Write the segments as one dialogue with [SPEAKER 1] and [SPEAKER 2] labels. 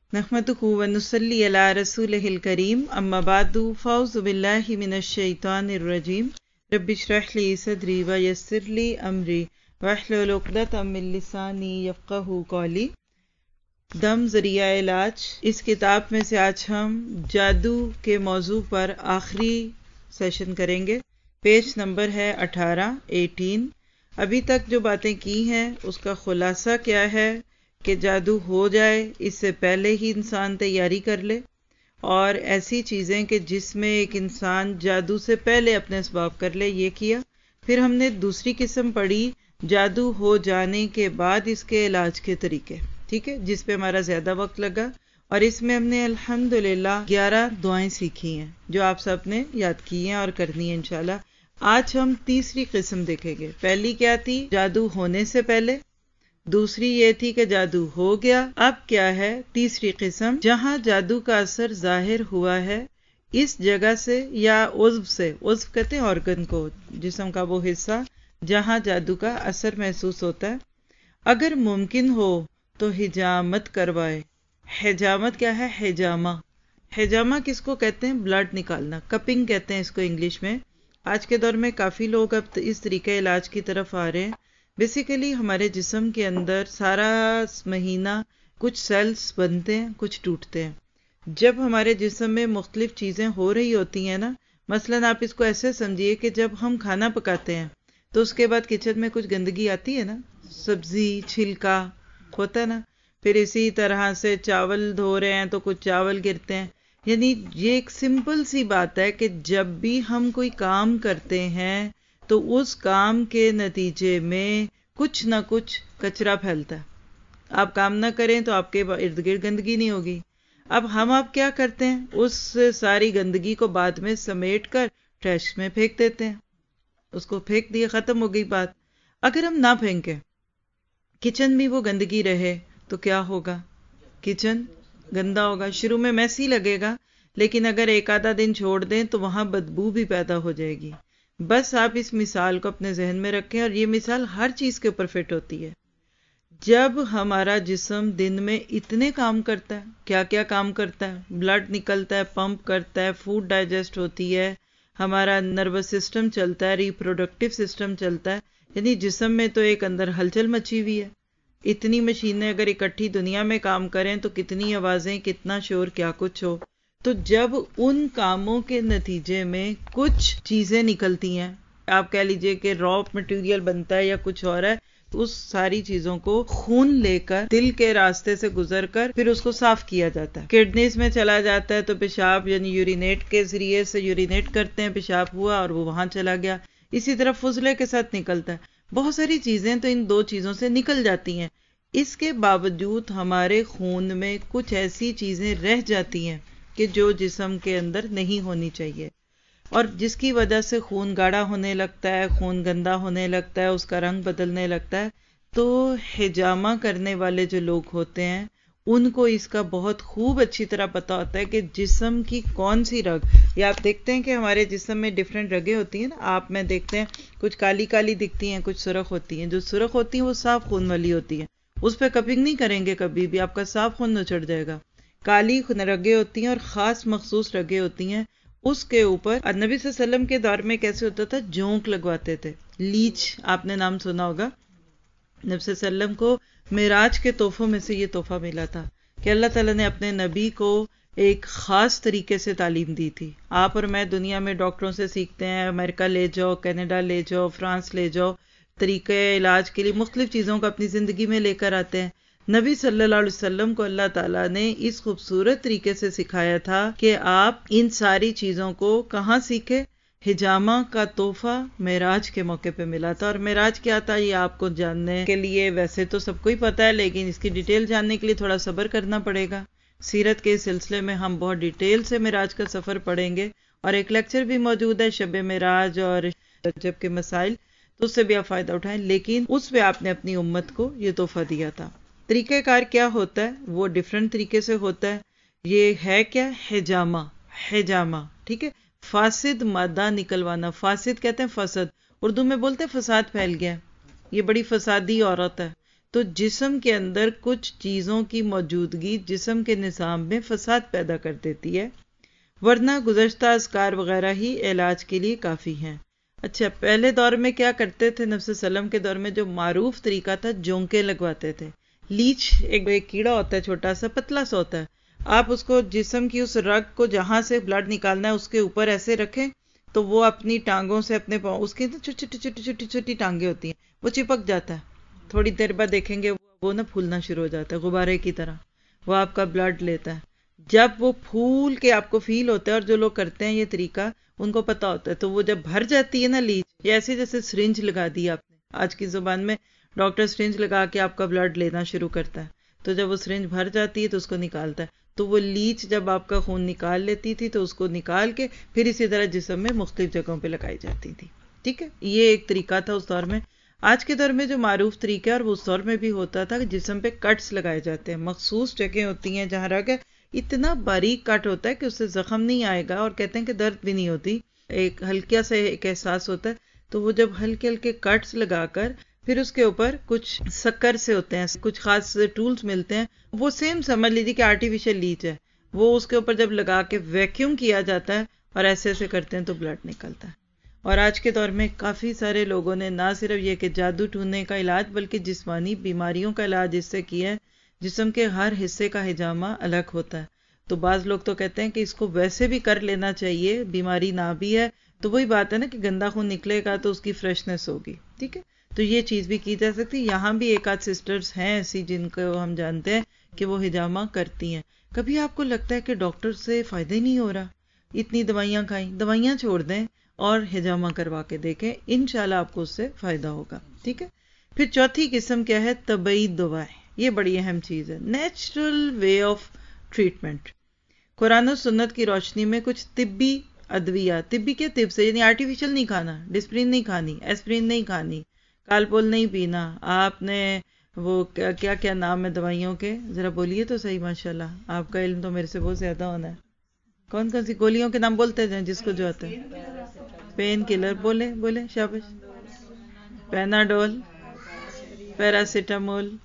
[SPEAKER 1] نحمدہ ونصلی علی رسولہ الکریم اما بعد فاعوذ باللہ من الشیطان الرجیم رب اشرح لی صدری ویسر لی امری واحلل عقدۃ من لسانی یفقہوا قولی۔ دم ذریعہ علاج، اس کتاب میں سے آج ہم جادو کے موضوع پر آخری سیشن کریں گے۔ پیج نمبر ہے 18۔ ابھی تک جو باتیں کی ہیں اس کا خلاصہ کیا ہے کہ جادو ہو جائے اس سے پہلے ہی انسان تیاری کر لے، اور ایسی چیزیں کہ جس میں ایک انسان جادو سے پہلے اپنے اسباب کر لے، یہ کیا۔ پھر ہم نے دوسری قسم پڑھی جادو ہو جانے کے بعد اس کے علاج کے طریقے، ٹھیک ہے، جس پہ ہمارا زیادہ وقت لگا، اور اس میں ہم نے الحمدللہ 11 دعائیں سیکھی ہیں جو آپ سب نے یاد کی ہیں اور کرنی ہے انشاءاللہ۔ آج ہم تیسری قسم دیکھیں گے۔ پہلی کیا تھی؟ جادو ہونے سے پہلے۔ دوسری یہ تھی کہ جادو ہو گیا۔ اب کیا ہے تیسری قسم؟ جہاں جادو کا اثر ظاہر ہوا ہے اس جگہ سے یا عضو سے، عضو کہتے ہیں آرگن کو، جسم کا وہ حصہ جہاں جادو کا اثر محسوس ہوتا ہے، اگر ممکن ہو تو حجامت کروائے۔ حجامت کیا ہے؟ حجامہ۔ حجامہ کس کو کہتے ہیں؟ بلڈ نکالنا، کپنگ کہتے ہیں اس کو انگلش میں۔ آج کے دور میں کافی لوگ اب اس طریقے علاج کی طرف آ رہے ہیں۔ بیسیکلی ہمارے جسم کے اندر سارا مہینہ کچھ سیلز بنتے ہیں، کچھ ٹوٹتے ہیں۔ جب ہمارے جسم میں مختلف چیزیں ہو رہی ہوتی ہیں نا، مثلاً آپ اس کو ایسے سمجھیے کہ جب ہم کھانا پکاتے ہیں تو اس کے بعد کچن میں کچھ گندگی آتی ہے نا، سبزی چھلکا ہوتا ہے نا، پھر اسی طرح سے چاول دھو رہے ہیں تو کچھ چاول گرتے ہیں۔ یعنی یہ ایک سمپل سی بات ہے کہ جب بھی ہم کوئی کام کرتے ہیں تو اس کام کے نتیجے میں کچھ نہ کچھ کچرا پھیلتا ہے۔ آپ کام نہ کریں تو آپ کے ارد گرد گندگی نہیں ہوگی۔ اب ہم کیا کرتے ہیں؟ اس ساری گندگی کو بعد میں سمیٹ کر ٹریش میں پھینک دیتے ہیں۔ اس کو پھینک دیے، ختم ہو گئی بات۔ اگر ہم نہ پھینکیں، کچن میں وہ گندگی رہے تو کیا ہوگا؟ کچن گندا ہوگا، شروع میں میسی لگے گا، لیکن اگر ایک آدھا دن چھوڑ دیں تو وہاں بدبو بھی پیدا ہو جائے گی۔ بس آپ اس مثال کو اپنے ذہن میں رکھیں، اور یہ مثال ہر چیز کے اوپر فٹ ہوتی ہے۔ جب ہمارا جسم دن میں اتنے کام کرتا ہے، کیا کیا کام کرتا ہے؟ بلڈ نکلتا ہے، پمپ کرتا ہے، فوڈ ڈائجسٹ ہوتی ہے، ہمارا نروس سسٹم چلتا ہے، ریپروڈکٹیو سسٹم چلتا ہے، یعنی جسم میں تو ایک اندر ہلچل مچی ہوئی ہے۔ اتنی مشینیں اگر اکٹھی دنیا میں کام کریں تو کتنی آوازیں، کتنا شور، کیا کچھ ہو۔ تو جب ان کاموں کے نتیجے میں کچھ چیزیں نکلتی ہیں، آپ کہہ لیجئے کہ را مٹیریل بنتا ہے یا کچھ اور ہے، تو اس ساری چیزوں کو خون لے کر دل کے راستے سے گزر کر پھر اس کو صاف کیا جاتا ہے، کڈنیز میں چلا جاتا ہے، تو پیشاب یعنی یورینیٹ کے ذریعے سے یورینیٹ کرتے ہیں، پیشاب ہوا اور وہ وہاں چلا گیا۔ اسی طرح فضلے کے ساتھ نکلتا ہے۔ بہت ساری چیزیں تو ان دو چیزوں سے نکل جاتی ہیں۔ اس کے باوجود ہمارے خون میں کچھ ایسی چیزیں رہ جاتی ہیں کہ جو جسم کے اندر نہیں ہونی چاہیے، اور جس کی وجہ سے خون گاڑھا ہونے لگتا ہے، خون گندا ہونے لگتا ہے، اس کا رنگ بدلنے لگتا ہے۔ تو حجامہ کرنے والے جو لوگ ہوتے ہیں ان کو اس کا بہت خوب اچھی طرح پتا ہوتا ہے کہ جسم کی کون سی رگ، یا آپ دیکھتے ہیں کہ ہمارے جسم میں ڈیفرنٹ رگیں ہوتی ہیں نا، آپ میں دیکھتے ہیں کچھ کالی کالی دکھتی ہیں، کچھ سرخ ہوتی ہیں۔ جو سرخ ہوتی ہیں وہ صاف خون والی ہوتی ہیں، اس پہ کپنگ نہیں کریں گے کبھی بھی، آپ کا صاف خون نچڑ جائے گا۔ کالی رگیں ہوتی ہیں اور خاص مخصوص رگیں ہوتی ہیں، اس کے اوپر نبی صلی اللہ علیہ وسلم کے دور میں کیسے ہوتا تھا؟ جونک لگواتے تھے، لیچ، آپ نے نام سنا ہوگا۔ نبی صلی اللہ علیہ وسلم کو معراج کے تحفوں میں سے یہ تحفہ ملا تھا کہ اللہ تعالیٰ نے اپنے نبی کو ایک خاص طریقے سے تعلیم دی تھی۔ آپ اور میں دنیا میں ڈاکٹروں سے سیکھتے ہیں، امریکہ لے جاؤ، کینیڈا لے جاؤ، فرانس لے جاؤ، طریقے علاج کے لیے مختلف چیزوں کو اپنی زندگی میں لے کر آتے ہیں۔ نبی صلی اللہ علیہ وسلم کو اللہ تعالیٰ نے اس خوبصورت طریقے سے سکھایا تھا کہ آپ ان ساری چیزوں کو کہاں سیکھے؟ حجامہ کا تحفہ معراج کے موقع پہ ملا تھا۔ اور معراج کیا تھا یہ آپ کو جاننے کے لیے ویسے تو سب کو ہی پتا ہے، لیکن اس کی ڈیٹیل جاننے کے لیے تھوڑا صبر کرنا پڑے گا۔ سیرت کے سلسلے میں ہم بہت ڈیٹیل سے معراج کا سفر پڑھیں گے، اور ایک لیکچر بھی موجود ہے شب معراج اور رجب کے مسائل، تو اس سے بھی آپ فائدہ اٹھائیں، لیکن اس پہ آپ نے اپنی امت کو یہ تحفہ دیا تھا۔ طریقہ کار کیا ہوتا ہے؟ وہ ڈیفرنٹ طریقے سے ہوتا ہے۔ یہ ہے کیا؟ حجامہ۔ حجامہ، ٹھیک ہے، فاسد مادہ نکلوانا۔ فاسد کہتے ہیں فسد، اردو میں بولتے ہیں فساد پھیل گیا، یہ بڑی فسادی عورت ہے، تو جسم کے اندر کچھ چیزوں کی موجودگی جسم کے نظام میں فساد پیدا کر دیتی ہے، ورنہ گزشتہ اذکار وغیرہ ہی علاج کے لیے کافی ہیں۔ اچھا، پہلے دور میں کیا کرتے تھے؟ نبی صلی اللہ علیہ وسلم کے دور میں جو معروف طریقہ تھا، جونکے لگواتے تھے۔ لیچ ایک کیڑا ہوتا ہے، چھوٹا سا پتلا سا ہوتا ہے، آپ اس کو جسم کی اس رگ کو جہاں سے بلڈ نکالنا ہے اس کے اوپر ایسے رکھیں تو وہ اپنی ٹانگوں سے اپنے پاؤں، اس کی چھوٹی چھوٹی ٹانگیں ہوتی ہیں، وہ چپک جاتا ہے، تھوڑی دیر بعد دیکھیں گے وہ نا پھولنا شروع ہو جاتا ہے غبارے کی طرح، وہ آپ کا بلڈ لیتا ہے۔ جب وہ پھول کے آپ کو فیل ہوتا ہے، اور جو لوگ کرتے ہیں یہ طریقہ ان کو پتا ہوتا ہے، تو وہ جب بھر جاتی ہے نا لیچ، یہ ایسے جیسے سرنج لگا دی آپ نے، آج کی زبان میں ڈاکٹر سرنج لگا کے آپ کا بلڈ لینا شروع کرتا ہے، تو جب وہ سرنج بھر جاتی ہے تو اس کو نکالتا ہے، تو وہ لیچ جب آپ کا خون نکال لیتی تھی تو اس کو نکال کے پھر اسی طرح جسم میں مختلف جگہوں پہ لگائی جاتی تھی۔ ٹھیک ہے، یہ ایک طریقہ تھا اس دور میں۔ آج کے دور میں جو معروف طریقہ ہے، اور وہ اس دور میں بھی ہوتا تھا، کہ جسم پہ کٹس لگائے جاتے ہیں، مخصوص جگہیں ہوتی ہیں جہاں رگ ہے، اتنا باریک کٹ ہوتا ہے کہ اس سے زخم نہیں آئے گا، اور کہتے ہیں کہ درد بھی نہیں ہوتی، ایک ہلکا سا ایک احساس ہوتا ہے، تو وہ جب ہلکے ہلکے کٹس لگا کر پھر اس کے اوپر کچھ شکر سے ہوتے ہیں، کچھ خاص ٹولز ملتے ہیں، وہ سیم سمجھ لیجیے کہ آرٹیفیشل لیچ ہے، وہ اس کے اوپر جب لگا کے ویکیوم کیا جاتا ہے اور ایسے ایسے کرتے ہیں تو بلڈ نکلتا ہے۔ اور آج کے دور میں کافی سارے لوگوں نے نہ صرف یہ کہ جادو ٹونے کا علاج، بلکہ جسمانی بیماریوں کا علاج اس سے کیا ہے۔ جسم کے ہر حصے کا ہجامہ الگ ہوتا ہے، تو بعض لوگ تو کہتے ہیں کہ اس کو ویسے بھی کر لینا چاہیے، بیماری نہ بھی ہے تو وہی بات ہے نا کہ گندا خون نکلے گا تو اس کی فریشنس ہوگی۔ ٹھیک ہے، تو یہ چیز بھی کی جا سکتی۔ یہاں بھی ایک آدھ سسٹرز ہیں ایسی جن کو ہم جانتے ہیں کہ وہ ہجامہ کرتی ہیں۔ کبھی آپ کو لگتا ہے کہ ڈاکٹر سے فائدہ ہی نہیں ہو رہا، اتنی دوائیاں کھائیں، دوائیاں چھوڑ دیں اور ہجامہ کروا کے دیکھیں، انشاءاللہ آپ کو اس سے فائدہ ہوگا۔ ٹھیک ہے، پھر چوتھی قسم کیا ہے؟ طبی دعائیں۔ یہ بڑی اہم چیز ہے، نیچرل وے آف ٹریٹمنٹ۔ قرآن و سنت کی روشنی میں کچھ طبی ادویات، طبی کے طب سے، یعنی آرٹیفیشل نہیں کھانا، ڈسپرین نہیں کھانی، ایسپرین نہیں کھانی، کالپول نہیں پینا، آپ نے وہ کیا کیا نام ہے دوائیوں کے، ذرا بولیے تو صحیح، ماشاءاللہ آپ کا علم تو میرے سے بہت زیادہ ہونا ہے۔ کون کون سی گولیوں کے نام بولتے جائیں جس کو جو آتا ہے؟ پین کلر، بولے شاباش۔ پیناڈول، پیراسیٹامول،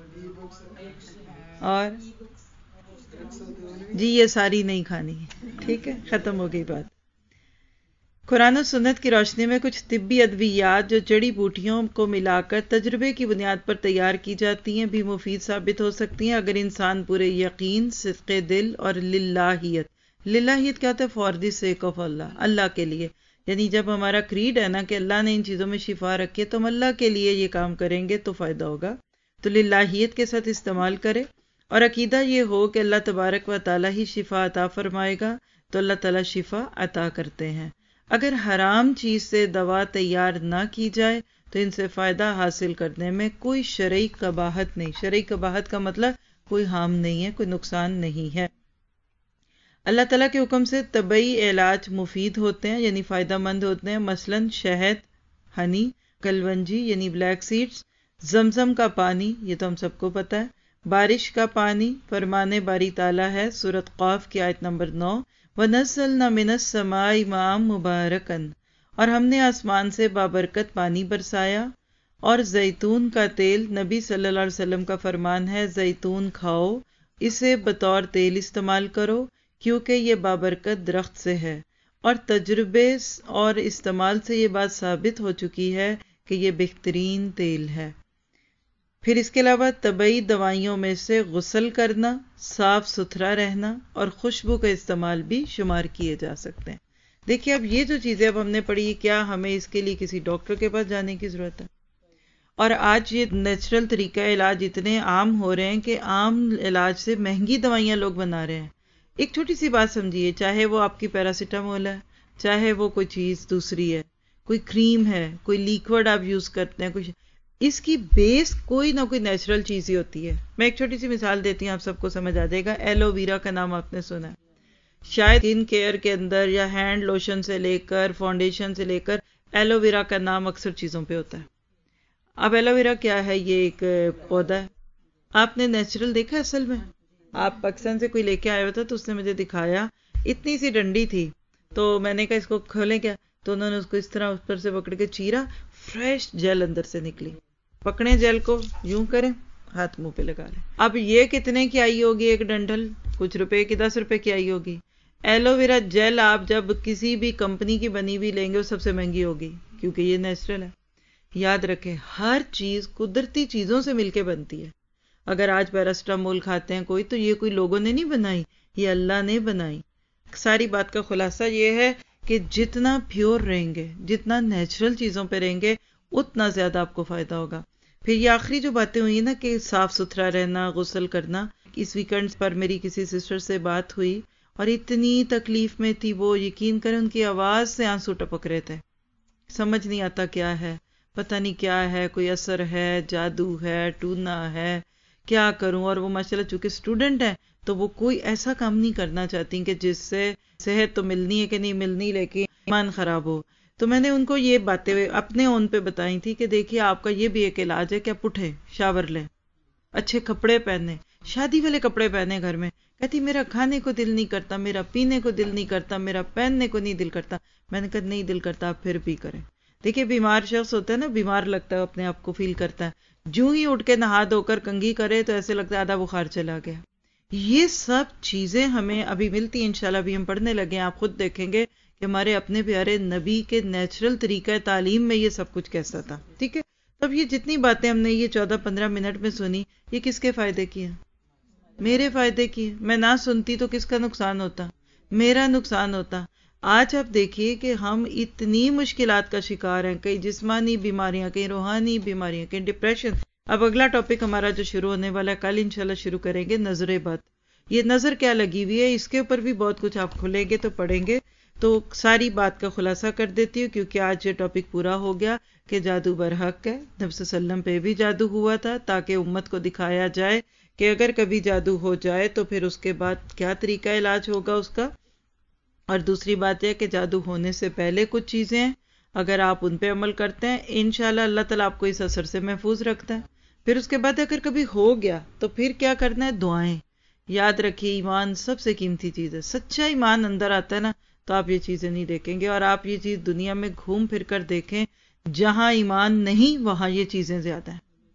[SPEAKER 1] اور جی یہ ساری نہیں کھانی۔ ٹھیک ہے، ختم ہو گئی بات۔ قرآن و سنت کی روشنی میں کچھ طبی ادویات جو جڑی بوٹیوں کو ملا کر تجربے کی بنیاد پر تیار کی جاتی ہیں بھی مفید ثابت ہو سکتی ہیں اگر انسان پورے یقین، صدق دل اور للہیت کیا ہوتا ہے؟ فار دی سیک آف اللہ، اللہ کے لیے، یعنی جب ہمارا کریڈ ہے نا کہ اللہ نے ان چیزوں میں شفا رکھی ہے تو ہم اللہ کے لیے یہ کام کریں گے تو فائدہ ہوگا، تو للہیت کے ساتھ استعمال کرے، اور عقیدہ یہ ہو کہ اللہ تبارک و تعالیٰ ہی شفا عطا فرمائے گا، تو اللہ تعالیٰ شفا عطا کرتے ہیں۔ اگر حرام چیز سے دوا تیار نہ کی جائے تو ان سے فائدہ حاصل کرنے میں کوئی شرعی قباحت نہیں۔ شرعی قباحت کا مطلب کوئی ہارم نہیں ہے، کوئی نقصان نہیں ہے۔ اللہ تعالیٰ کے حکم سے طبی علاج مفید ہوتے ہیں، یعنی فائدہ مند ہوتے ہیں، مثلاً شہد، ہنی، کلونجی یعنی بلیک سیڈز، زمزم کا پانی، یہ تو ہم سب کو پتہ ہے، بارش کا پانی، فرمان باری تعالیٰ ہے سورۃ قاف کی آیت نمبر 9، وَنَزَّلْنَا مِنَ السَّمَاءِ مَاءً مُبَارَكًا، اور ہم نے آسمان سے بابرکت پانی برسایا، اور زیتون کا تیل، نبی صلی اللہ علیہ وسلم کا فرمان ہے زیتون کھاؤ، اسے بطور تیل استعمال کرو کیونکہ یہ بابرکت درخت سے ہے، اور تجربے اور استعمال سے یہ بات ثابت ہو چکی ہے کہ یہ بہترین تیل ہے۔ پھر اس کے علاوہ طبی دوائیوں میں سے غسل کرنا، صاف ستھرا رہنا اور خوشبو کا استعمال بھی شمار کیے جا سکتے ہیں۔ دیکھیے اب یہ جو چیزیں اب ہم نے پڑھی، کیا ہمیں اس کے لیے کسی ڈاکٹر کے پاس جانے کی ضرورت ہے؟ اور آج یہ نیچرل طریقہ علاج اتنے عام ہو رہے ہیں کہ عام علاج سے مہنگی دوائیاں لوگ بنا رہے ہیں۔ ایک چھوٹی سی بات سمجھیے، چاہے وہ آپ کی پیراسیٹامول ہے، چاہے وہ کوئی چیز دوسری ہے، کوئی کریم ہے، کوئی لیکوڈ آپ یوز کرتے ہیں، کچھ، اس کی بیس کوئی نہ کوئی نیچرل چیز ہی ہوتی ہے۔ میں ایک چھوٹی سی مثال دیتی ہوں، آپ سب کو سمجھ آ جائے گا۔ ایلو ویرا کا نام آپ نے سنا ہے شاید، اسکن کیئر کے اندر یا ہینڈ لوشن سے لے کر فاؤنڈیشن سے لے کر ایلو ویرا کا نام اکثر چیزوں پہ ہوتا ہے۔ اب ایلو ویرا کیا ہے؟ یہ ایک پودا ہے، آپ نے نیچرل دیکھا اصل میں؟ آپ پاکستان سے کوئی لے کے آیا ہوا تھا تو اس نے مجھے دکھایا، اتنی سی ڈنڈی تھی، تو میں نے کہا اس کو کھولیں کیا، تو انہوں نے اس کو اس طرح اوپر سے پکڑ کے چیرا، فریش جیل اندر سے نکلی، پکڑیں جیل کو، یوں کریں، ہاتھ منہ پہ لگا لیں. اب یہ کتنے کی آئی ہوگی ایک ڈنڈل؟ کچھ روپے کی، 10 روپے کی آئی ہوگی. ایلو ویرا جیل آپ جب کسی بھی کمپنی کی بنی ہوئی لیں گے وہ سب سے مہنگی ہوگی، کیونکہ یہ نیچرل ہے. یاد رکھیں ہر چیز قدرتی چیزوں سے مل کے بنتی ہے. اگر آج پیراسٹامول کھاتے ہیں کوئی، تو یہ کوئی لوگوں نے نہیں بنائی، یہ اللہ نے بنائی. ساری بات کا خلاصہ یہ ہے کہ جتنا پیور رہیں گے، جتنا نیچرل چیزوں پہ رہیں گے، اتنا زیادہ آپ کو فائدہ ہوگا. پھر یہ آخری جو باتیں ہوئی نا کہ صاف ستھرا رہنا، غسل کرنا، اس ویکنڈ پر میری کسی سسٹر سے بات ہوئی اور اتنی تکلیف میں تھی وہ، یقین کریں ان کی آواز سے آنسو ٹپک رہے تھے. سمجھ نہیں آتا کیا ہے، پتہ نہیں کیا ہے، کوئی اثر ہے، جادو ہے، ٹونا ہے، کیا کروں. اور وہ ماشاءاللہ چونکہ اسٹوڈنٹ ہے تو وہ کوئی ایسا کام نہیں کرنا چاہتی کہ جس سے صحت تو ملنی ہے کہ نہیں ملنی لیکن ایمان خراب ہو. تو میں نے ان کو یہ باتیں اپنے اون پہ بتائی تھی کہ دیکھیے آپ کا یہ بھی ایک علاج ہے کہ آپ اٹھیں، شاور لیں، اچھے کپڑے پہنے، شادی والے کپڑے پہنے گھر میں. کہتی میرا کھانے کو دل نہیں کرتا، میرا پینے کو دل نہیں کرتا، میرا پہننے کو نہیں دل کرتا. میں نے کہا نہیں دل کرتا آپ پھر بھی کریں. دیکھیے بیمار شخص ہوتا ہے نا، بیمار لگتا ہے، اپنے آپ کو فیل کرتا ہے، جو ہی اٹھ کے نہا دھو کر کنگھی کرے تو ایسے لگتا ہے آدھا بخار چلا گیا. یہ سب چیزیں ہمیں ابھی ملتی ہیں، انشاءاللہ ابھی ہم پڑھنے لگے ہیں. آپ خود دیکھیں گے کہ ہمارے اپنے پیارے نبی کے نیچرل طریقہ تعلیم میں یہ سب کچھ کیسا تھا. ٹھیک ہے، اب یہ جتنی باتیں ہم نے یہ 14-15 منٹ میں سنی، یہ کس کے فائدے کی ہیں؟ میرے فائدے کی. میں نہ سنتی تو کس کا نقصان ہوتا؟ میرا نقصان ہوتا. آج آپ دیکھیے کہ ہم اتنی مشکلات کا شکار ہیں، کئی جسمانی بیماریاں، کئی روحانی بیماریاں، کئی ڈپریشن. اب اگلا ٹاپک ہمارا جو شروع ہونے والا ہے کل انشاءاللہ شروع کریں گے، نظر بد. یہ نظر کیا لگی ہوئی ہے، اس کے اوپر بھی بہت کچھ آپ کھولیں گے تو پڑھیں گے. تو ساری بات کا خلاصہ کر دیتی ہوں کیونکہ آج یہ ٹاپک پورا ہو گیا کہ جادو برحق ہے. نبی صلی اللہ علیہ وسلم پہ بھی جادو ہوا تھا تاکہ امت کو دکھایا جائے کہ اگر کبھی جادو ہو جائے تو پھر اس کے بعد کیا طریقہ علاج ہوگا اس کا. اور دوسری بات یہ کہ جادو ہونے سے پہلے کچھ چیزیں ہیں، اگر آپ ان پہ عمل کرتے ہیں انشاءاللہ اللہ تعالیٰ آپ کو اس اثر سے محفوظ رکھتا ہے. پھر اس کے بعد اگر کبھی ہو گیا تو پھر کیا کرنا ہے؟ دعائیں. یاد رکھیے ایمان سب سے قیمتی چیز ہے. سچا ایمان اندر آتا ہے نا تو آپ یہ چیزیں نہیں دیکھیں گے. اور آپ یہ چیز دنیا میں گھوم پھر کر دیکھیں، جہاں ایمان نہیں وہاں یہ چیزیں زیادہ ہیں.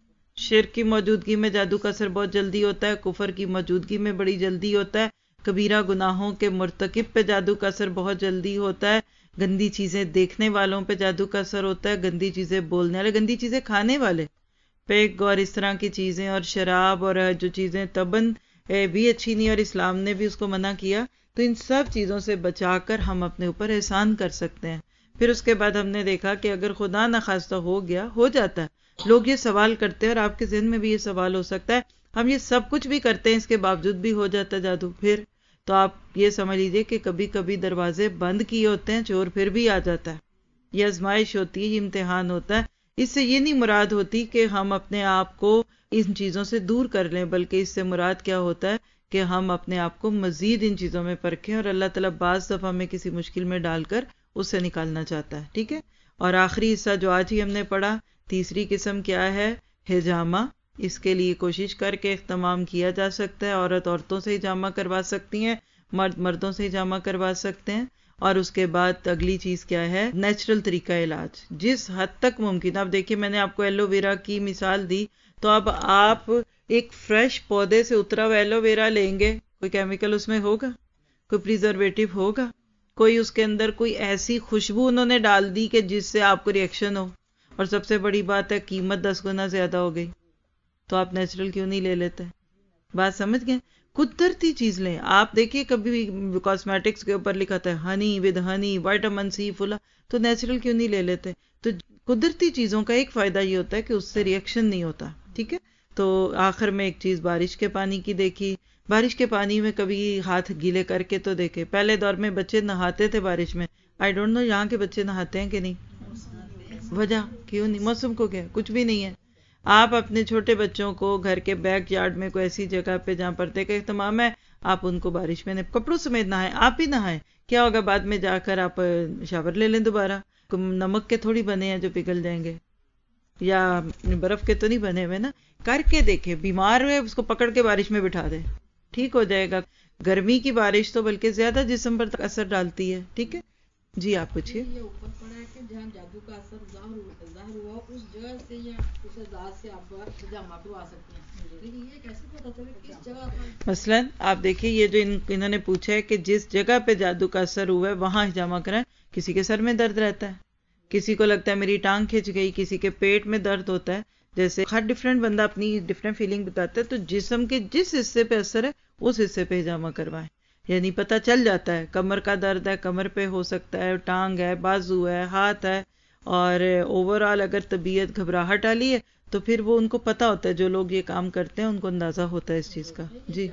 [SPEAKER 1] شرک کی موجودگی میں جادو کا اثر بہت جلدی ہوتا ہے، کفر کی موجودگی میں بڑی جلدی ہوتا ہے، کبیرہ گناہوں کے مرتکب پہ جادو کا اثر بہت جلدی ہوتا ہے، گندی چیزیں دیکھنے والوں پہ جادو کا اثر ہوتا ہے، گندی چیزیں بولنے والے، گندی چیزیں کھانے والے، پیگ اور اس طرح کی چیزیں اور شراب اور جو چیزیں تبن بھی اچھی نہیں اور اسلام نے بھی اس کو منع کیا. تو ان سب چیزوں سے بچا کر ہم اپنے اوپر احسان کر سکتے ہیں. پھر اس کے بعد ہم نے دیکھا کہ اگر خدا نخواستہ ہو گیا، ہو جاتا ہے. لوگ یہ سوال کرتے ہیں اور آپ کے ذہن میں بھی یہ سوال ہو سکتا ہے ہم یہ سب کچھ بھی کرتے ہیں اس کے باوجود بھی ہو جاتا ہے جادو. پھر تو آپ یہ سمجھ لیجئے کہ کبھی کبھی دروازے بند کیے ہوتے ہیں، چور پھر بھی آ جاتا ہے. یہ آزمائش ہوتی ہے، یہ امتحان ہوتا ہے. اس سے یہ نہیں مراد ہوتی کہ ہم اپنے آپ کو ان چیزوں سے دور کر لیں، بلکہ اس سے مراد کیا ہوتا ہے کہ ہم اپنے آپ کو مزید ان چیزوں میں پرکھیں اور اللہ تعالیٰ بعض دفعہ ہمیں کسی مشکل میں ڈال کر اس سے نکالنا چاہتا ہے. ٹھیک ہے. اور آخری حصہ جو آج ہی ہم نے پڑھا، تیسری قسم کیا ہے؟ حجامہ. اس کے لیے کوشش کر کے اہتمام کیا جا سکتا ہے. عورت عورتوں سے حجامہ کروا سکتی ہیں، مرد مردوں سے حجامہ کروا سکتے ہیں. اور اس کے بعد اگلی چیز کیا ہے؟ نیچرل طریقہ علاج جس حد تک ممکن. اب دیکھیے میں نے آپ کو ایلو ویرا کی مثال دی، تو اب آپ ایک فریش پودے سے اترا ہوا ایلو ویرا لیں گے، کوئی کیمیکل اس میں ہوگا؟ کوئی پریزرویٹو ہوگا؟ کوئی اس کے اندر کوئی ایسی خوشبو انہوں نے ڈال دی کہ جس سے آپ کو ریئیکشن ہو؟ اور سب سے بڑی بات ہے قیمت 10 گنا زیادہ ہو گئی. تو آپ نیچرل کیوں نہیں لے لیتے؟ بات سمجھ گئے؟ قدرتی چیز لیں. آپ دیکھیے کبھی کاسمیٹکس کے اوپر لکھا تھا honey with honey, vitamin C فلا، تو نیچرل کیوں نہیں لے لیتے؟ تو قدرتی چیزوں کا ایک فائدہ یہ ہوتا ہے کہ اس سے ریئیکشن نہیں ہوتا. ٹھیک ہے. تو آخر میں ایک چیز بارش کے پانی کی دیکھی. بارش کے پانی میں کبھی ہاتھ گیلے کر کے تو دیکھے. پہلے دور میں بچے نہاتے تھے بارش میں. آئی ڈونٹ نو یہاں کے بچے نہاتے ہیں کہ نہیں. وجہ کیوں نہیں؟ موسم کو کیا؟ کچھ بھی نہیں ہے. آپ اپنے چھوٹے بچوں کو گھر کے بیک یارڈ میں کوئی ایسی جگہ پہ جہاں پردے کا اہتمام ہے، آپ ان کو بارش میں کپڑوں سمیت نہائیں. آپ بھی نہائیں. کیا ہوگا بعد میں جا کر آپ شاور لے لیں دوبارہ. نمک کے تھوڑی بنے ہیں جو پگھل جائیں گے، یا برف کے تو نہیں بنے ہوئے نا. کر کے دیکھیں. بیمار ہوئے اس کو پکڑ کے بارش میں بٹھا دیں، ٹھیک ہو جائے گا. گرمی کی بارش تو بلکہ زیادہ جسم پر اثر ڈالتی ہے. ٹھیک ہے. جی آپ پوچھیے.
[SPEAKER 2] یہ اوپر پڑا ہے کہ جہاں جادو کا اثر ظاہر ہوا اس جگہ سے یا اس ذات سے آپ جمع کروا سکتے ہیں، لیکن یہ کیسے پتہ چلے کس جگہ پر؟
[SPEAKER 1] مثلا آپ دیکھیے یہ جو انہوں نے پوچھا ہے کہ جس جگہ پہ جادو کا اثر ہوا ہے وہاں جمع کریں. کسی کے سر میں درد رہتا ہے، کسی کو لگتا ہے میری ٹانگ کھنچ گئی، کسی کے پیٹ میں درد ہوتا ہے. جیسے ہر ڈفرینٹ بندہ اپنی ڈفرینٹ فیلنگ بتاتا ہے، تو جسم کے جس حصے پہ اثر ہے اس حصے پہ جمع کروائیں. یعنی پتہ چل جاتا ہے کمر کا درد ہے کمر پہ ہو سکتا ہے، ٹانگ ہے، بازو ہے، ہاتھ ہے، اور اوور آل اگر طبیعت گھبراہٹ والی ہے تو پھر وہ ان کو پتہ ہوتا ہے، جو لوگ یہ کام کرتے ہیں ان کو اندازہ ہوتا ہے اس چیز کا. جی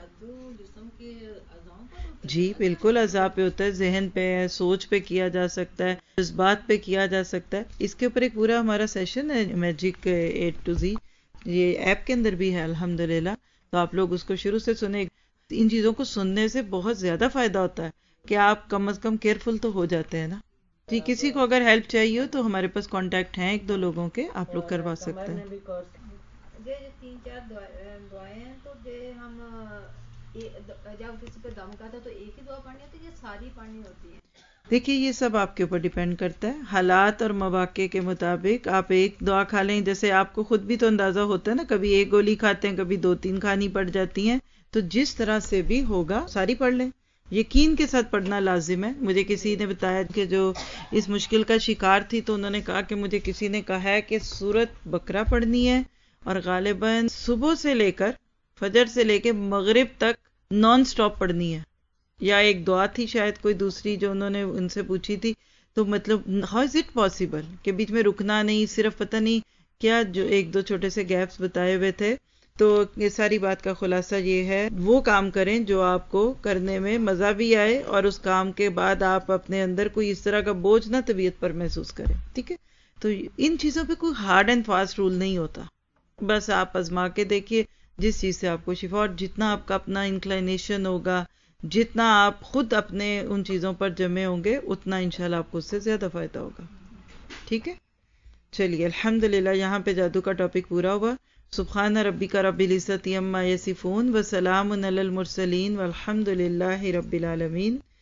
[SPEAKER 1] جی بالکل اعضاء پہ ہوتا ہے، ذہن پہ ہے، سوچ پہ کیا جا سکتا ہے، جذبات پہ کیا جا سکتا ہے. اس کے اوپر ایک پورا ہمارا سیشن ہے میجک A to Z، یہ ایپ کے اندر بھی ہے الحمدللہ، تو آپ لوگ اس کو شروع سے سنیں. ان چیزوں کو سننے سے بہت زیادہ فائدہ ہوتا ہے کہ آپ کم از کم کیئرفل تو ہو جاتے ہیں نا. جی کسی کو اگر ہیلپ چاہیے ہو تو ہمارے پاس کانٹیکٹ ہیں ایک دو لوگوں کے، آپ لوگ کروا سکتے ہیں.
[SPEAKER 2] جو 3-4 دعائیں ہیں تو ہم جب کسی پہ دم کا تھا تو ایک ہی دعا پڑھنی ہوتی ہے یا ساری پڑھنی ہوتی ہے؟
[SPEAKER 1] دیکھیے یہ سب آپ کے اوپر ڈیپینڈ کرتا ہے، حالات اور مواقع کے مطابق. آپ ایک دعا کھا لیں، جیسے آپ کو خود بھی تو اندازہ ہوتا ہے نا، کبھی ایک گولی کھاتے ہیں کبھی 2-3 کھانی پڑ جاتی ہیں، تو جس طرح سے بھی ہوگا ساری پڑھ لیں. یقین کے ساتھ پڑھنا لازم ہے. مجھے کسی نے بتایا کہ جو اس مشکل کا شکار تھی تو انہوں نے کہا کہ مجھے کسی نے کہا ہے کہ سورۃ بقرہ پڑھنی ہے اور غالباً صبح سے لے کر فجر سے لے کے مغرب تک نان سٹاپ پڑھنی ہے. یا ایک دعا تھی شاید کوئی دوسری جو انہوں نے ان سے پوچھی تھی، تو مطلب ہاؤ از اٹ پاسبل کہ بیچ میں رکنا نہیں، صرف پتہ نہیں کیا جو ایک دو چھوٹے سے گیپس بتائے ہوئے تھے. تو یہ ساری بات کا خلاصہ یہ ہے، وہ کام کریں جو آپ کو کرنے میں مزہ بھی آئے اور اس کام کے بعد آپ اپنے اندر کوئی اس طرح کا بوجھ نہ طبیعت پر محسوس کریں. ٹھیک ہے، تو ان چیزوں پہ کوئی ہارڈ اینڈ فاسٹ رول نہیں ہوتا، بس آپ آزما کے دیکھیے جس چیز سے آپ کو شفا، اور جتنا آپ کا اپنا انکلینیشن ہوگا، جتنا آپ خود اپنے ان چیزوں پر جمے ہوں گے، اتنا انشاءاللہ آپ کو اس سے زیادہ فائدہ ہوگا. ٹھیک ہے، چلیے الحمدللہ یہاں پہ جادو کا ٹاپک پورا ہوا. سبحان ربک رب العزت عما یصفون وسلام علی المرسلین والحمد للہ رب العالمین.